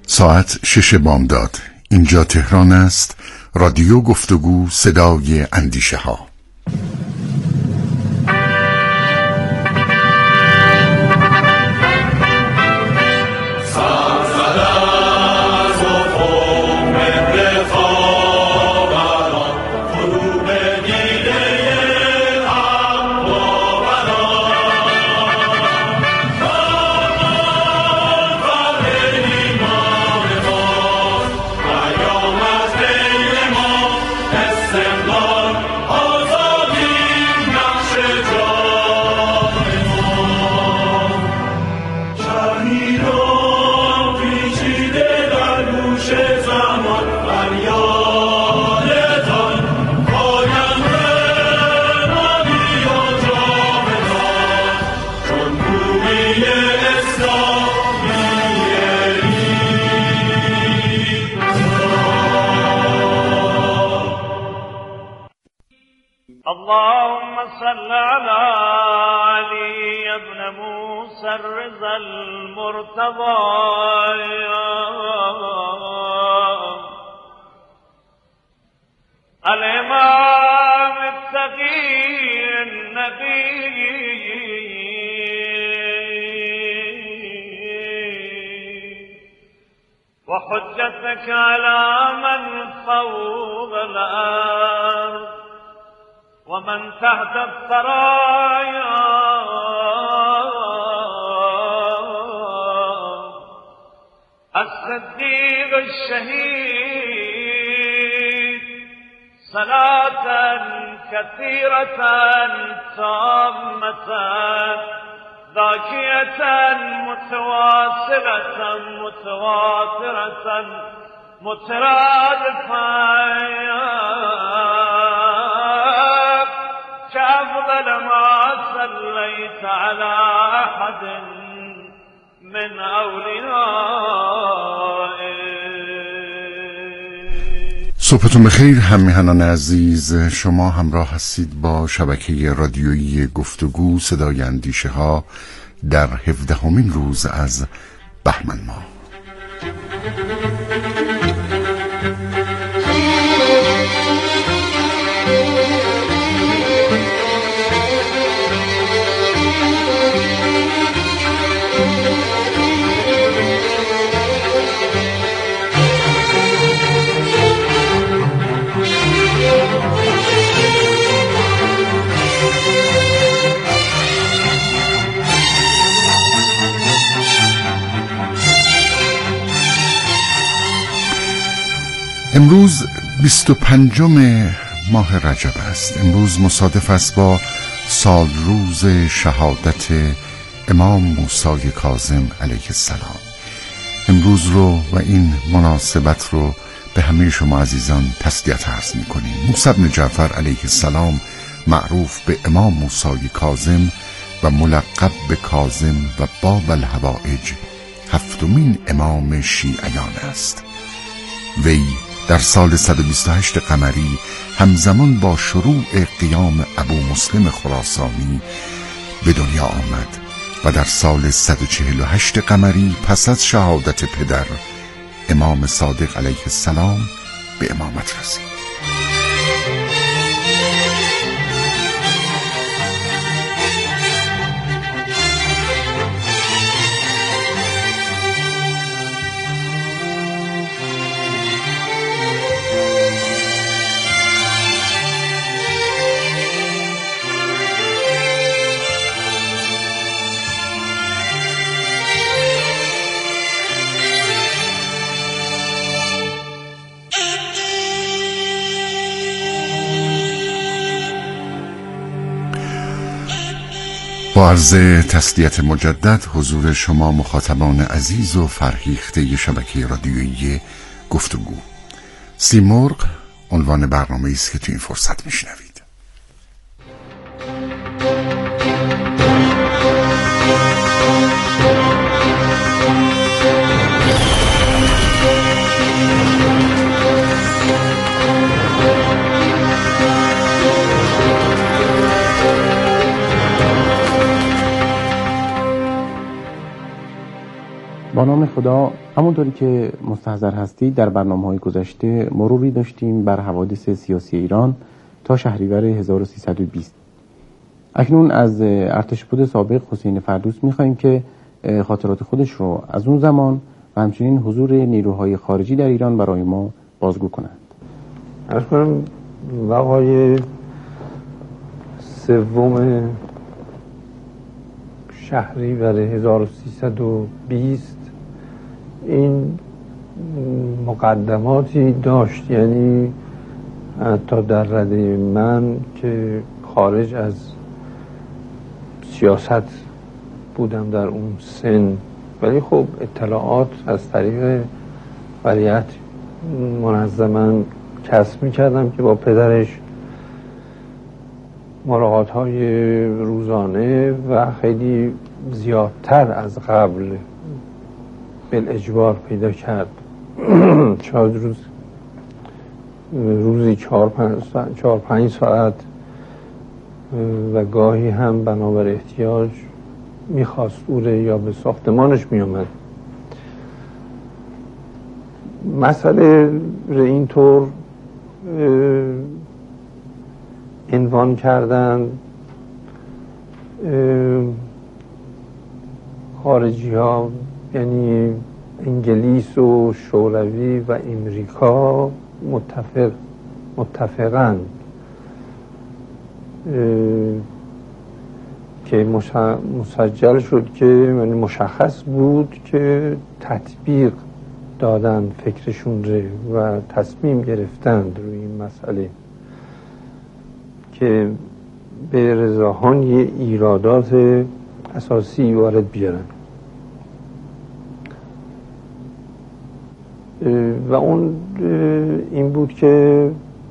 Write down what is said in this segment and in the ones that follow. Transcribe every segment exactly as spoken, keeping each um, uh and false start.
ساعت شش بامداد. اینجا تهران است. رادیو گفتگو، صدای اندیشه ها. اللهم صل على علي بن موسى الرضا المرتضى الإمام التقي النبي وحجتك على من فوق الأرض ومن تحت الثرايا الصديق الشهيد صلاة كثيرة تامة ذاكية متواصلة متواترة مترادفة كأفضل ما صليت على أحد من أوليائك. صبحتون بخیر همراهان عزیز. شما همراه هستید با شبکه رادیویی گفتگو صدای اندیشه ها در هفدهمین روز از بهمن ماه. امروز بیست و پنجم ماه رجب است. امروز مصادف است با سال روز شهادت امام موسی کاظم علیه السلام. امروز رو و این مناسبت رو به همه شما عزیزان تسلیت عرض می کنیم. موسی بن جعفر علیه السلام معروف به امام موسی کاظم و ملقب به کاظم و باب الحوائج هفتمین امام شیعیان است. وی در سال صد و بیست و هشت قمری همزمان با شروع قیام ابو مسلم خراسانی به دنیا آمد و در سال صد و چهل و هشت قمری پس از شهادت پدر امام صادق علیه السلام به امامت رسید. با عرض تسلیت مجدد حضور شما مخاطبان عزیز و فرهیخته شبکه رادیویی گفتگو. سیمرغ عنوان برنامه است که تو این فرصت میشنوید. با نام خدا. همونطوری که مستحضر هستید در برنامه‌های گذشته مروری داشتیم بر حوادث سیاسی ایران تا شهریور هزار و سیصد و بیست. اکنون از ارتشبد سابق حسین فردوس می‌خوایم که خاطرات خودش رو از اون زمان و همچنین حضور نیروهای خارجی در ایران برای ما بازگو کنند. عرض کنم وقای سوم شهریور هزار و سیصد و بیست این مقدماتی داشت، یعنی تا در رده من که خارج از سیاست بودم در اون سن، ولی خب اطلاعات از طریق ولیعت منظما کسب می‌کردم که با پدرش ملاقات های روزانه و خیلی زیادتر از قبل بالاجبار پیدا کرد. شاید روز روزی چهار پنج ساعت, چهار پنج ساعت و گاهی هم بنابر احتیاج میخواست اوره یا به ساختمانش میومد. مسئله رو اینطور عنوان کردن خارجی ها، یعنی انگلیس و شوروی و امریکا متفق متفقن که مسجل شد که یعنی مشخص بود که تطبیق دادن فکرشون رو و تصمیم گرفتند روی این مسئله که به رضاخان یه ایرادات اساسی وارد بیارن و اون این بود که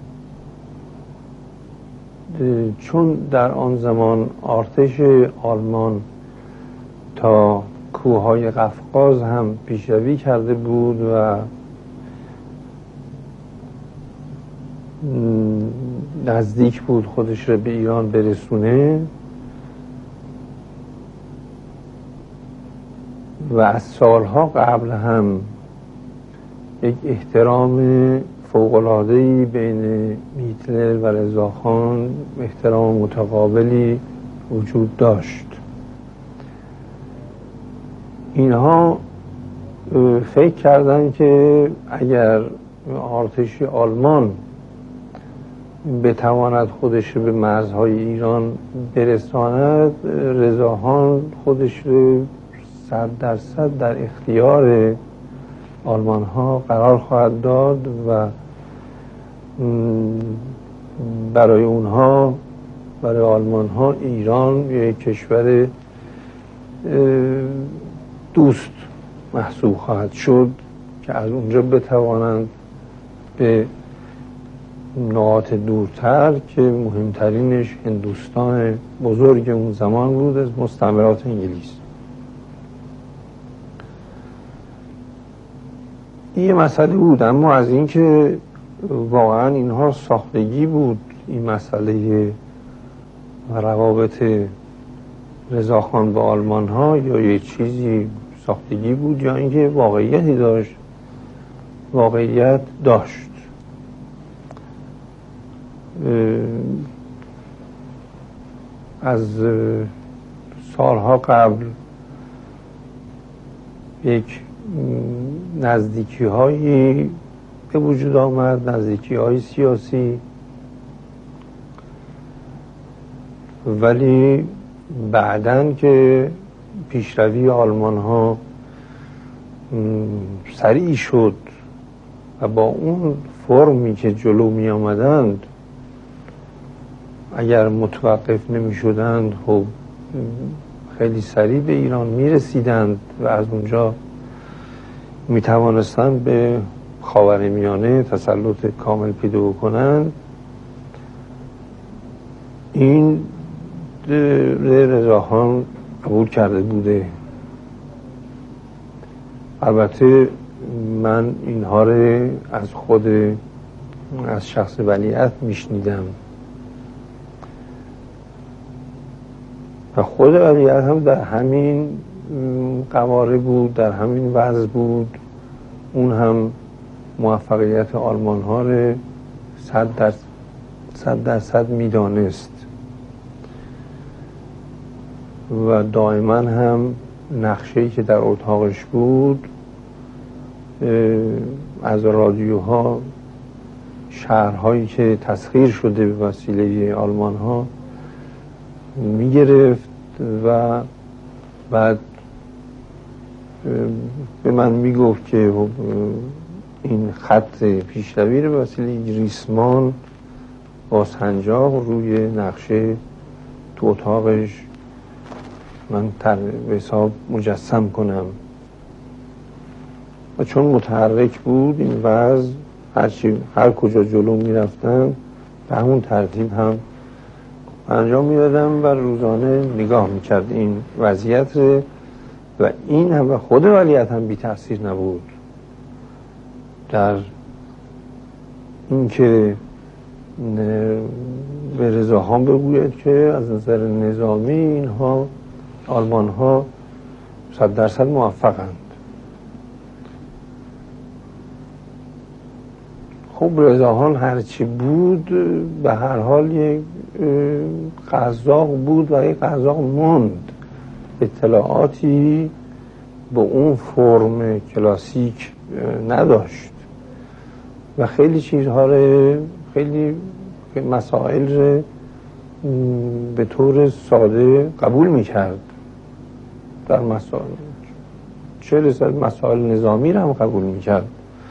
چون در آن زمان ارتش آلمان تا کوههای قفقاز هم پیشروی کرده بود و نزدیک بود خودش رو به ایران برسونه و از سالها قبل هم یک احترام فوق‌العاده‌ای بین هیتلر و رضاخان، احترام متقابلی وجود داشت. اینها فکر کردن که اگر ارتش آلمان بتواند خودش به مرزهای ایران برساند، رضاخان خودش رو صد درصد در اختیار آلمان ها قرار خواهد داد و برای اونها، برای آلمان ها ایران یک کشور دوست محسوب خواهد شد که از اونجا بتوانند به نقاط دورتر که مهمترینش هندوستان بزرگ اون زمان بود از مستعمرات انگلیس. این مسئله بود، اما از اینکه واقعا اینها ساختگی بود، این مسئله روابط رضاخان با آلمان ها، یا یه چیزی ساختگی بود یا اینکه واقعیتی داشت، واقعیت داشت. از سالها قبل یک نزدیکی هایی به وجود آمد، نزدیکی های سیاسی، ولی بعدن که پیشروی آلمان ها سریع شد و با اون فرمی که جلو می آمدند اگر متوقف نمی شدند خب خیلی سریع به ایران می رسیدند و از اونجا می توانستند به خاورمیانه تسلط کامل پیدا کنند. این رضاخان قبول کرده بوده. البته من اینها رو از خود از شخص ولیعت میشنیدم و خود ولیعت هم در همین قواره بود، در همین وضع بود. اون هم موفقیت آلمان ها رو صد در صد درصد میدانست و دائما هم نقشه‌ای که در اتاقش بود از رادیوها شهرهایی که تسخیر شده به وسیله آلمان ها میگرفت و بعد به من میگفت که این خط پیشروی رو به وسیله ریسمان با سنجاق روی نقشه تو اتاقش من تر به حساب مجسم کنم و چون متحرک بود این وضع هرچی هر کجا جلو میرفتم به همون ترتیب هم انجام میدادم و روزانه نگاه میکرد این وضعیت رو و این هم و خود ولیعت هم بی تأثیر نبود در اینکه به رضاخان بگوید که از نظر نظامی اینها آلمان ها صد درصد موفقند. خب رضاخان هرچی بود به هر حال یک قزاق بود و یک قزاق موند، اطلاعاتی به اون فرم کلاسیک نداشت و خیلی چیزها رو خیلی مسائل رو به طور ساده قبول میکرد. در مسائل چه رسد مسائل نظامی رو هم قبول میکرد.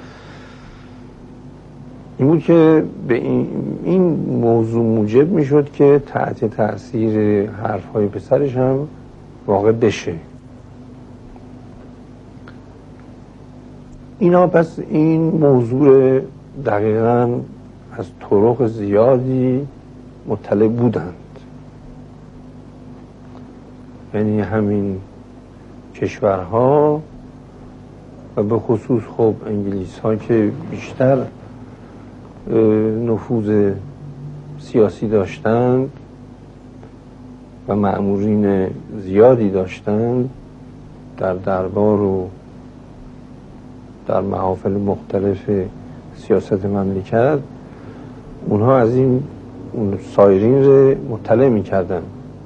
این بود که به این, این موضوع موجب میشد که تحت تأثیر حرفهای پسرش هم واقع بشه. اینا پس این موضوع دقیقاً از طرق زیادی مطلع بودند، یعنی همین کشورها و به خصوص خب انگلیس ها که بیشتر نفوذ سیاسی داشتند و مأمورین زیادی داشتند در دربار و در محافل مختلف سیاست مملکت، اونها از این سایرین رو مطلع می‌کردن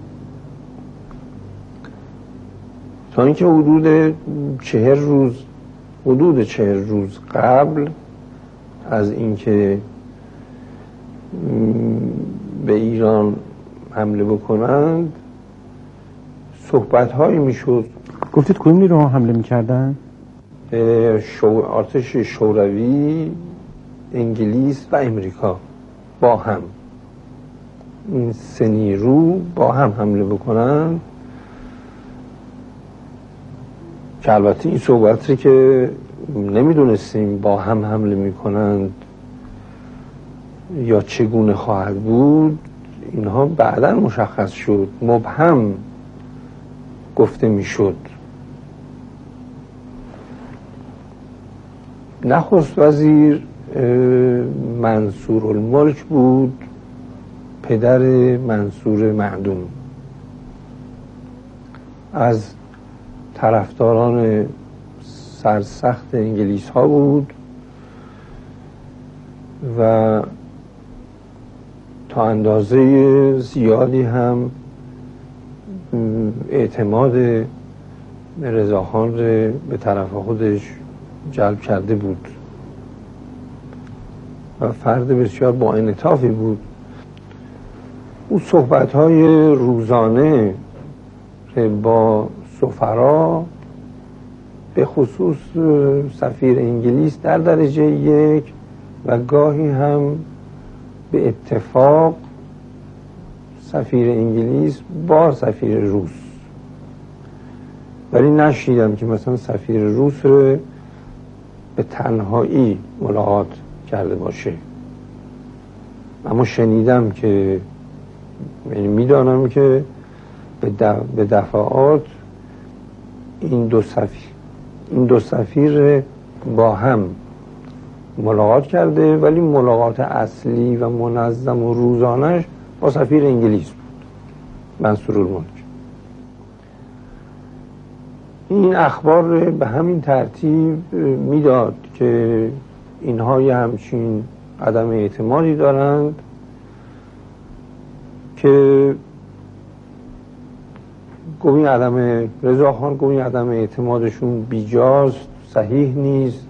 تا اینکه حدود چهر روز حدود چهر روز قبل از اینکه به ایران حمله بکنند صحبت‌هایی میشد. گفتید کدوم نیروها حمله می‌کردن؟ شو... ارتش شوروی، انگلیس و امریکا با هم، این سه نیرو با هم حمله بکنن که البته این صحبتی که نمیدونستیم با هم حمله میکنند یا چگونه خواهد بود اینها بعداً مشخص شد، مبهم گفته میشد. نخست وزیر منصور الملک بود، پدر منصور معدوم، از طرفداران سرسخت انگلیس ها بود و تا اندازه زیادی هم اعتماد رضاخان رو به طرف خودش جلب کرده بود و فرد بسیار با انعطافی بود. او صحبت‌های روزانه با سفرا به خصوص سفیر انگلیس در درجه یک و گاهی هم به اتفاق سفیر انگلیس با سفیر روس، ولی نشیدم که مثلا سفیر روس رو به تنهایی ملاقات کرده باشه. اما شنیدم که یعنی میدانم که به دفعات این دو سفیر این دو سفیر با هم ملاقات کرده، ولی ملاقات اصلی و منظم و روزانش با سفیر انگلیس بود، منصور الملک. این اخبار به همین ترتیب میداد که اینها یه همچین عدم اعتمادی دارند که گویی عدم رضاخان گویی عدم اعتمادشون بیجاست، صحیح نیست،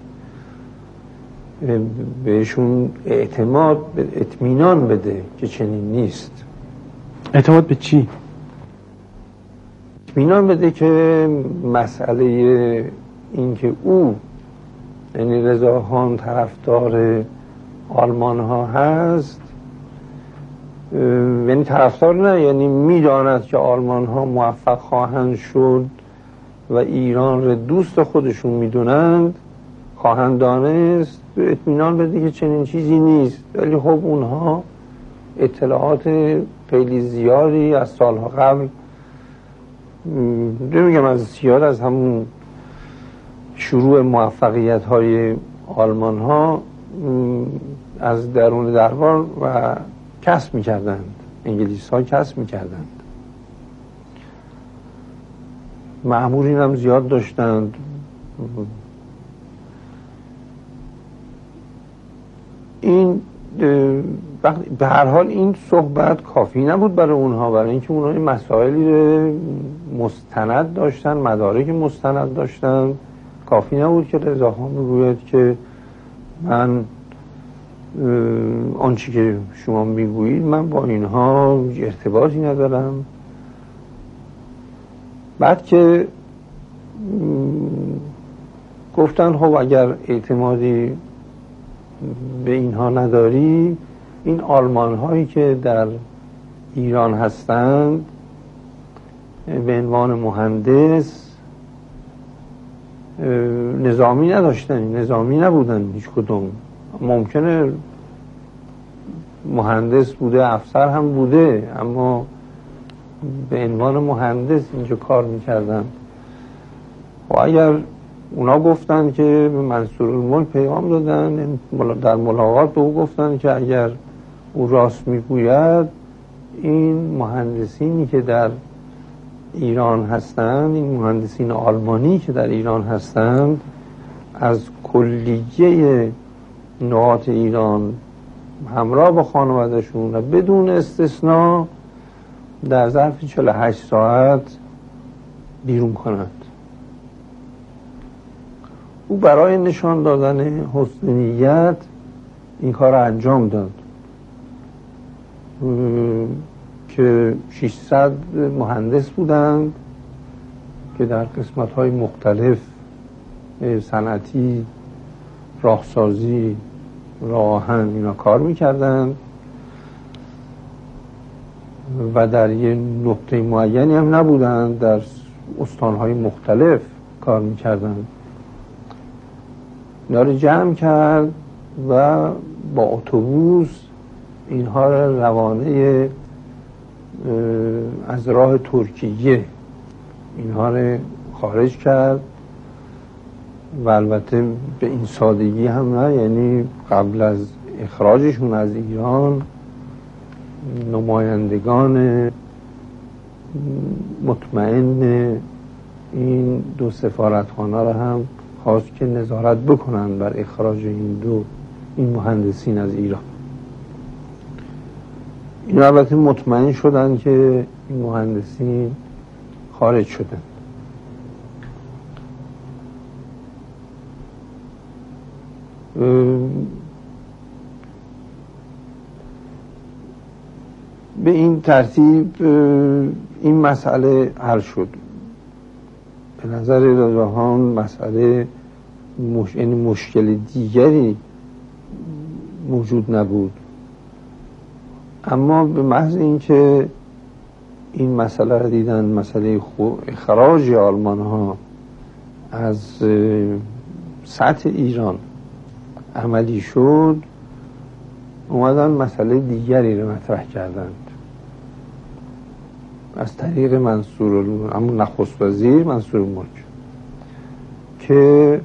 بهشون اعتماد اطمینان بده که چنین نیست. اعتماد به چی؟ اطمینان بده که مسئله این که او یعنی رضاخان طرفدار آلمان ها هست، یعنی طرفدار نه، یعنی میداند که آلمان ها موفق خواهند شد و ایران را دوست خودشون میدونند، خواهند دانست، اطمینان بده که چنین چیزی نیست. ولی خب اونها اطلاعات خیلی زیادی از سالها قبل، نمیگم از زیاد، از همون شروع موفقیت های آلمان ها از درون دربار و کسب میکردند، انگلیس ها کسب میکردند، مأمورین هم زیاد داشتند. این به هر حال این صحبت کافی نبود برای اونها، برای اینکه اونها این مسائلی مستند داشتن، مدارک مستند داشتن. کافی نبود که رضاخان بگوید که من آنچه که شما میگویید من با اینها ارتباطی ندارم. بعد که گفتن خب اگر اعتمادی به اینها نداری، این آلمان هایی که در ایران هستند به عنوان مهندس نظامی نداشتن، نظامی نبودن هیچ کدوم. ممکنه مهندس بوده، افسر هم بوده، اما به عنوان مهندس اینجا کار میکردن. و اگر اونا گفتن که منصورالملک پیغام دادن، در ملاقات به او گفتن که اگر او راست میگوید، این مهندسینی که در ایران هستند، این مهندسین آلمانی که در ایران هستند، از کلیه نقاط ایران همراه با خانوادهشون و بدون استثناء در ظرف چهل و هشت ساعت بیرون کنند. او برای نشان دادن حسن نیت این کار را انجام داد که ششصد مهندس بودند که در قسمت‌های مختلف صنعتی، راهسازی، راه آهن اینا کار می‌کردند و در یه نقطه معینی هم نبودند، در استان‌های مختلف کار می‌کردند. اینا رو جمع کرد و با اتوبوس اینها را روانه از راه ترکیه اینها را خارج کرد و البته به این سادگی هم نه، یعنی قبل از اخراجشون از ایران نمایندگان مطمئن این دو سفارتخانه را هم خواست که نظارت بکنن بر اخراج این دو این مهندسین از ایران. این البته مطمئن شدن که این مهندسین خارج شدن. به این ترتیب این مسئله حل شد. به نظر رضاخان مسئله مش... یعنی مشکل دیگری موجود نبود، اما به محض اینکه این مسئله را دیدن، مسئله اخراج آلمان ها از سطح ایران عملی شد، اومدن مسئله دیگری را مطرح کردند از طریق منصور اما نخست وزیر منصورالملک، که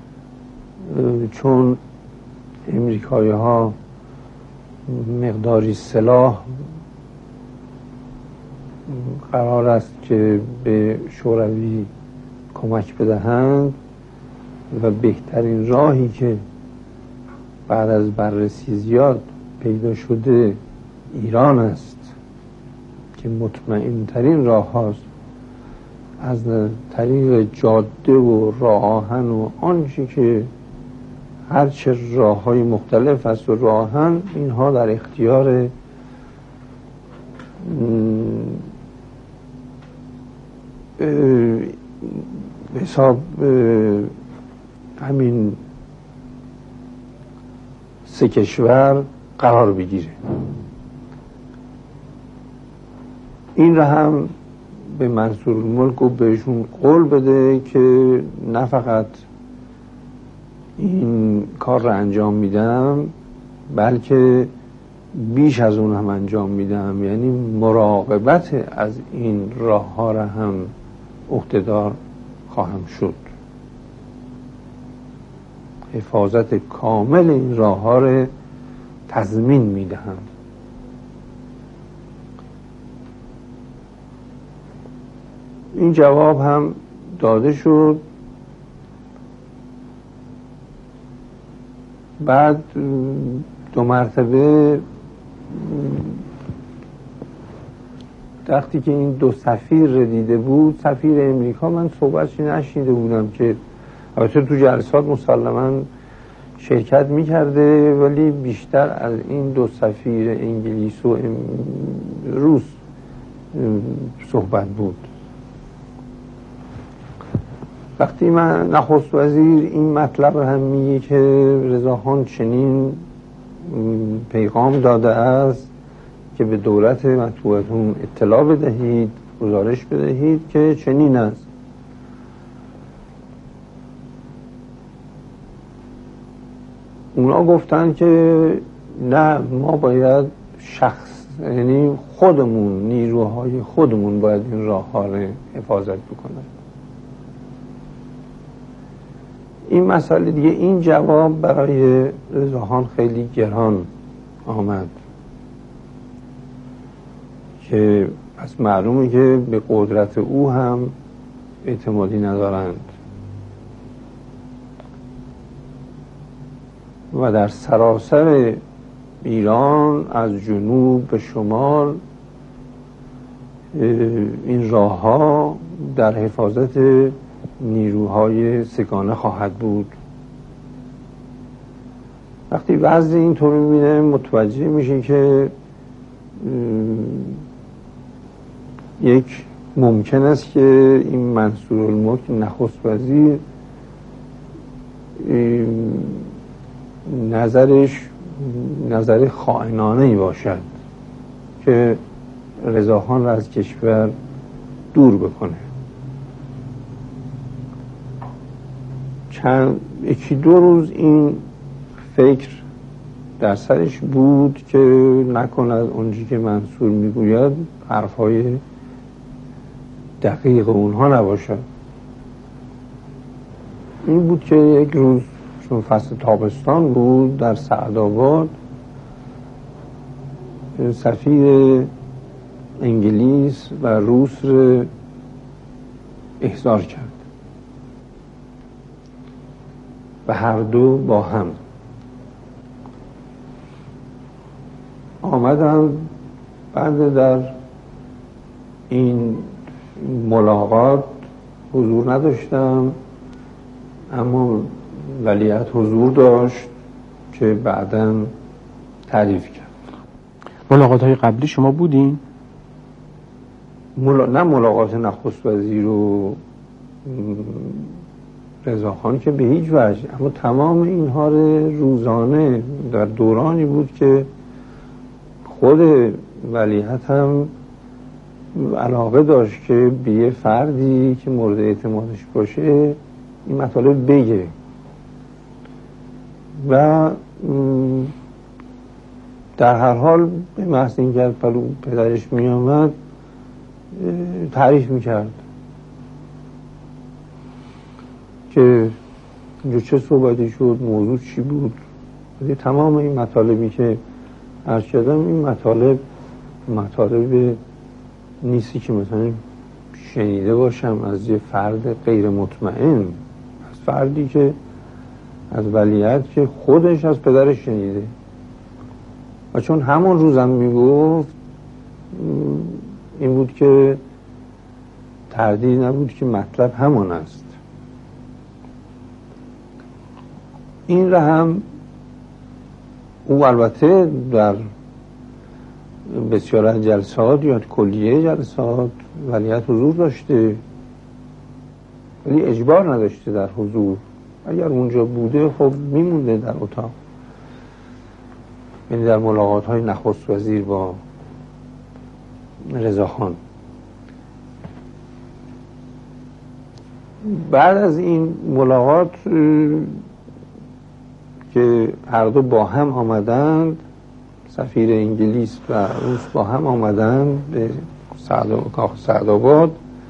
چون امریکایی ها مقداری سلاح قرار است که به شوروی کمک بدهند و بهترین راهی که بعد از بررسی زیاد پیدا شده ایران است که مطمئن ترین راه هاست از طریق جاده و راه آهن و آنچه که هرچه راه های مختلف است و راه آهن، اینها در اختیار حساب همین سه کشور قرار بگیره. این را هم به منصورالملک و بهشون قول بده که نه فقط این کار را انجام میدم بلکه بیش از اون هم انجام میدم، یعنی مراقبت از این راه ها را هم عهده‌دار خواهم شد. حفاظت کامل این راه ها را تضمین میدهم. این جواب هم داده شد. بعد دو مرتبه وقتی که این دو سفیر رو دیده بود، سفیر امریکا، من صحبتش نشیده بودم که البته تو جلسات مسلما شرکت میکرده، ولی بیشتر از این دو سفیر انگلیس و روس صحبت بود. وقتی من نخست وزیر این مطلب هم میگه که رضاخان چنین پیغام داده است که به دولت مطبوعاتون اطلاع بدهید، گزارش بدهید که چنین است. اونا گفتن که نه، ما باید شخص، یعنی خودمون، نیروهای خودمون باید این راه ها رو حفاظت بکنن. این مسئله دیگه، این جواب برای رضاخان خیلی گران آمد که پس معلومه که به قدرت او هم اعتمادی ندارند و در سراسر ایران از جنوب به شمال این راه ها در حفاظت نیروهای سگانه خواهد بود. وقتی وضع اینطور میبینه متوجه میشه که یک ممکن است که این منصورالملک نخست وزیر نظرش نظر خائنانه‌ای باشد که رضاخان را از کشور دور بکنه. چند یکی دو روز این فکر در سرش بود که نکند اونجی که منصور میگوید حرفهای دقیق اونها نباشد. این بود که یک روز، چون فصل تابستان بود، در سعدآباد سفیر انگلیس و روس رو احضار کرد و هر دو با هم آمدن. بعد در این ملاقات حضور نداشتم، اما ولیعهد حضور داشت که بعداً تعریف کرد. ملاقات های قبلی شما بودین؟ ملا... نه ملاقات نخست وزیر و رضاخان که به هیچ وجه، اما تمام اینها روزانه در دورانی بود که خود ولیعهد هم علاقه داشت که به یه فردی که مورد اعتمادش باشه این مطالب بگه و در هر حال به محض اینکه پلو پدرش می آمد تعریف می کرد که اینجا چه صحبتی شد، موضوع چی بود. تمام این مطالبی که عرض کردم، این مطالب مطالب نیستی که مثلا شنیده باشم از یه فرد غیر مطمئن، از فردی که از ولیعهد که خودش از پدرش شنیده و چون همون روزم میگفت این بود که تردید نبود که مطلب همان است. این را هم او البته در بسیار از جلسات یا کلیه جلسات ولیعهد حضور داشته ولی اجبار نداشته در حضور. اگر اونجا بوده خب میمونده در اتاق، یعنی در ملاقات های نخست وزیر با رضاخان. بعد از این ملاقات که هر دو با هم آمدند، سفیر انگلیس و روس با هم آمدند به کاخ سعدآباد،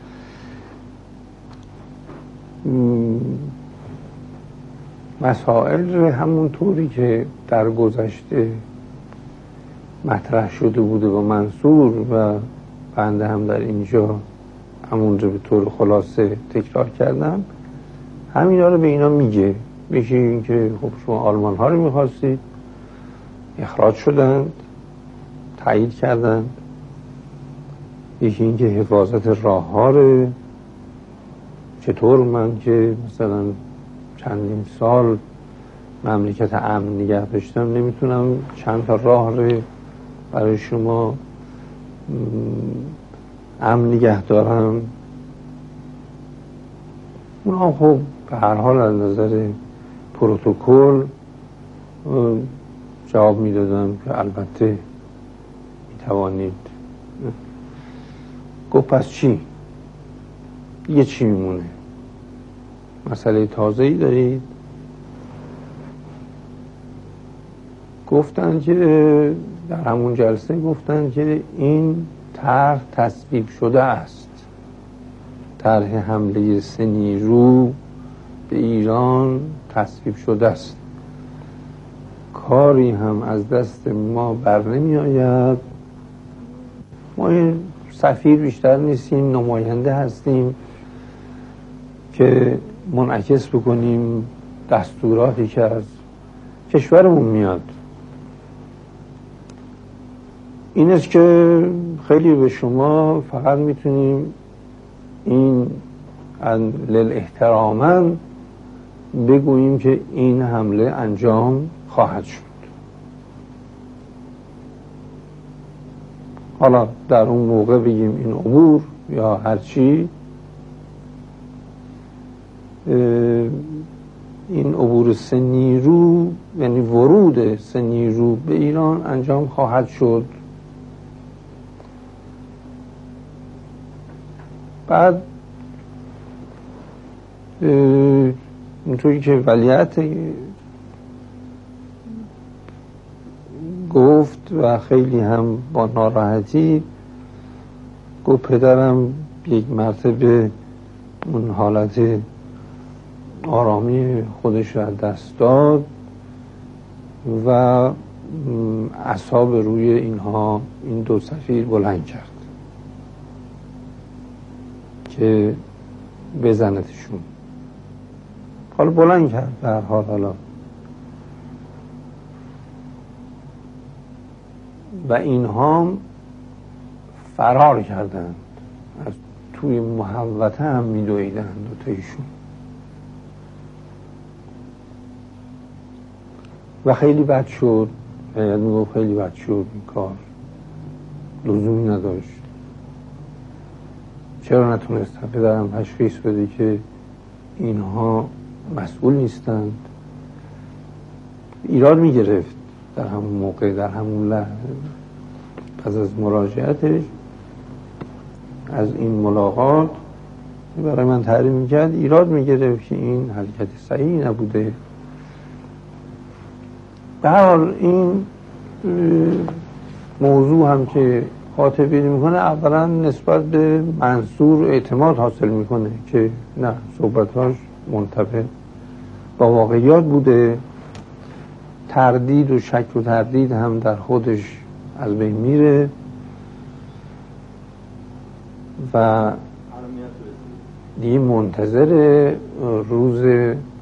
مسائل همونطوری که در گذشته مطرح شده بوده با منصور و بنده هم در اینجا همونجا به طور خلاصه تکرار کردم، همینا رو به اینا میگه. میشه این که خب شما آلمان ها رو میخواستید، اخراج شدند، تایید کردند. یکی این که حفاظت راه ها رو چطور من که مثلا چندین سال مملکت امن نگه داشتم نمیتونم چند تا راه رو برای شما امن نگه دارم. اونا خب به هر حال از نظر پروتکل جواب میدادم که البته میتوانید. گفت پس چی؟ دیگه چی میمونه؟ مسئله تازه‌ای دارید؟ گفتن که در همون جلسه گفتن که این طرح تصویب شده است، طرح حمله سه نیرو به ایران تصویب شده است، کاری هم از دست ما بر نمی آید. ما این سفیر بیشتر نیستیم، نماینده هستیم که منعکس بکنیم دستوراتی که از کشورمون میاد. این است که خیلی به شما فقط میتونیم این للاحتراما بگوییم که این حمله انجام خواهد شد. حالا در اون موقع بگیم این عبور یا هرچی، این عبور سه نیرو یعنی ورود سه نیرو به ایران انجام خواهد شد. بعد اینطوری که ولیعهد گفت و خیلی هم با ناراحتی گفت پدرم یک مرتبه اون حالت آرامی خودش را دست داد و اعصاب روی اینها این دو سفیر بلند کرد که بزنتشون. حالا بلند کرد در حال حالا و اینها فرار کردند، از توی محوطه هم میدویدند دو تایشون و خیلی بد شد. باید میگفت خیلی بد شد، این کار لزومی نداشت. چرا نتونست پدرم تشخیص بده که اینها مسئول نیستند؟ ایراد میگرفت در همون موقع، در همون لحظه پس از مراجعتش از این ملاقات برای من تعریف میکرد، ایراد میگرفت که این حرکت صحیحی نبوده. به هر حال این موضوع هم که خاطبی میکنه اولا نسبت به منصور اعتماد حاصل میکنه که نه، صحبتاش منطبق با واقعیات بوده، تردید و شک و تردید هم در خودش از بین میره و دیگه منتظر روز